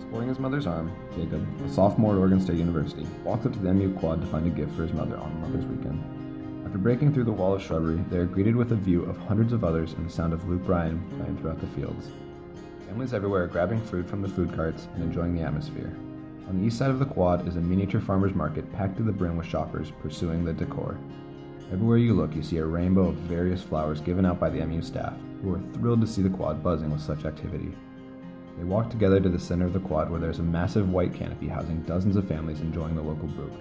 Supporting his mother's arm, Jacob, a sophomore at Oregon State University, walked up to the MU quad to find a gift for his mother on Mother's Weekend. After breaking through the wall of shrubbery, they are greeted with a view of hundreds of others and the sound of Luke Bryan playing throughout the fields. Families everywhere are grabbing fruit from the food carts and enjoying the atmosphere. On the east side of the quad is a miniature farmer's market packed to the brim with shoppers pursuing the decor. Everywhere you look, you see a rainbow of various flowers given out by the MU staff, who are thrilled to see the quad buzzing with such activity. They walk together to the center of the quad where there's a massive white canopy housing dozens of families enjoying the local brewery.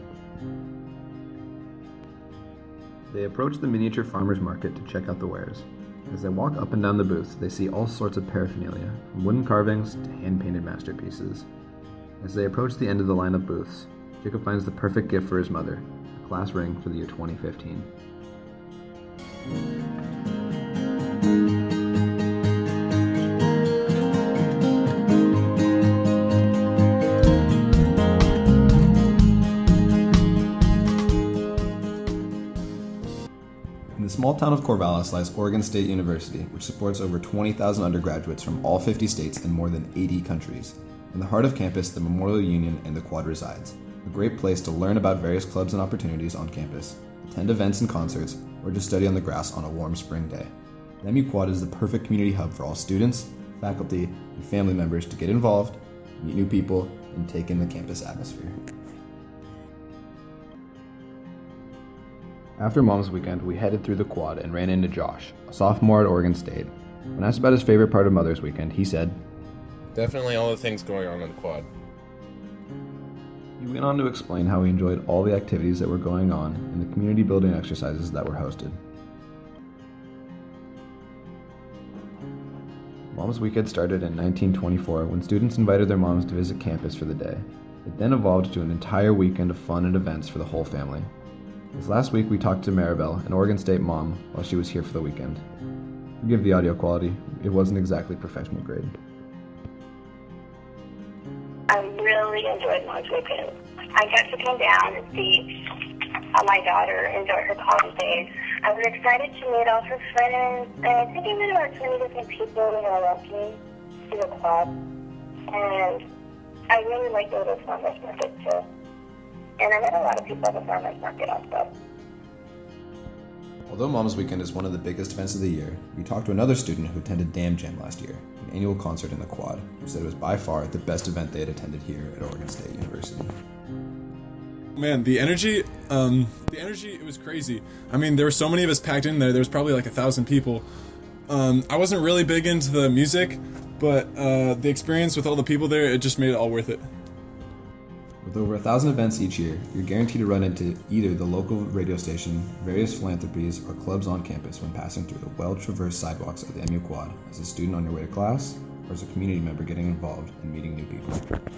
They approach the miniature farmer's market to check out the wares. As they walk up and down the booths, they see all sorts of paraphernalia, from wooden carvings to hand-painted masterpieces. As they approach the end of the line of booths, Jacob finds the perfect gift for his mother, a class ring for the year 2015. In the small town of Corvallis lies Oregon State University, which supports over 20,000 undergraduates from all 50 states and more than 80 countries. In the heart of campus, the Memorial Union and the Quad resides, a great place to learn about various clubs and opportunities on campus, attend events and concerts, or just study on the grass on a warm spring day. The MU Quad is the perfect community hub for all students, faculty, and family members to get involved, meet new people, and take in the campus atmosphere. After Mom's Weekend, we headed through the quad and ran into Josh, a sophomore at Oregon State. When asked about his favorite part of Mother's Weekend, he said, "Definitely all the things going on in the quad." He went on to explain how he enjoyed all the activities that were going on and the community building exercises that were hosted. Mom's Weekend started in 1924 when students invited their moms to visit campus for the day. It then evolved to an entire weekend of fun and events for the whole family. This last week we talked to Maribel, an Oregon State mom, while she was here for the weekend. Forgive the audio quality, it wasn't exactly professional grade. I really enjoyed Mom's Weekend. I got to come down and see my daughter enjoy her college days. I was excited to meet all her friends, and I think I met about 20 different people who are welcoming to the club. And I really liked the little farmer's market too. And I met a lot of people at the farmer's market also. Although Mom's Weekend is one of the biggest events of the year, we talked to another student who attended Dam Jam last year, an annual concert in the Quad, who said it was by far the best event they had attended here at Oregon State University. Man, the energy, it was crazy. I mean, there were so many of us packed in there. There was probably like 1,000 people. I wasn't really big into the music, but the experience with all the people there, it just made it all worth it. With over 1,000 events each year, you're guaranteed to run into either the local radio station, various philanthropies, or clubs on campus when passing through the well-traversed sidewalks of the MU Quad as a student on your way to class, or as a community member getting involved and meeting new people.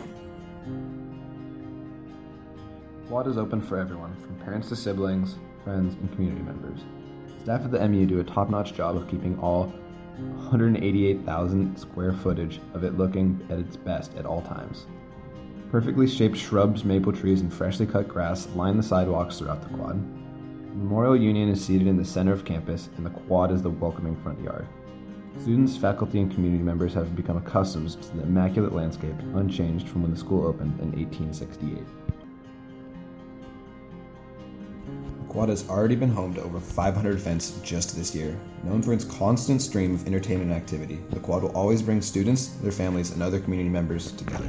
The Quad is open for everyone, from parents to siblings, friends, and community members. Staff at the MU do a top-notch job of keeping all 188,000 square footage of it looking at its best at all times. Perfectly shaped shrubs, maple trees, and freshly cut grass line the sidewalks throughout the quad. The Memorial Union is seated in the center of campus, and the quad is the welcoming front yard. Students, faculty, and community members have become accustomed to the immaculate landscape, unchanged from when the school opened in 1868. The quad has already been home to over 500 events just this year. Known for its constant stream of entertainment and activity, the quad will always bring students, their families, and other community members together.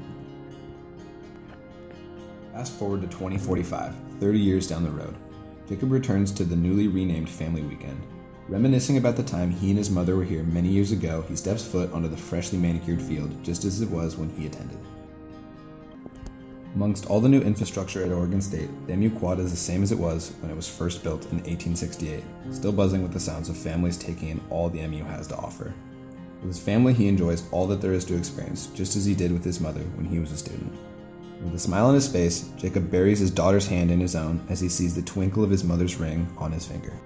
Fast forward to 2045, 30 years down the road. Jacob returns to the newly renamed Family Weekend. Reminiscing about the time he and his mother were here many years ago, he steps foot onto the freshly manicured field, just as it was when he attended. Amongst all the new infrastructure at Oregon State, the MU Quad is the same as it was when it was first built in 1868, still buzzing with the sounds of families taking in all the MU has to offer. With his family, he enjoys all that there is to experience, just as he did with his mother when he was a student. With a smile on his face, Jacob buries his daughter's hand in his own as he sees the twinkle of his mother's ring on his finger.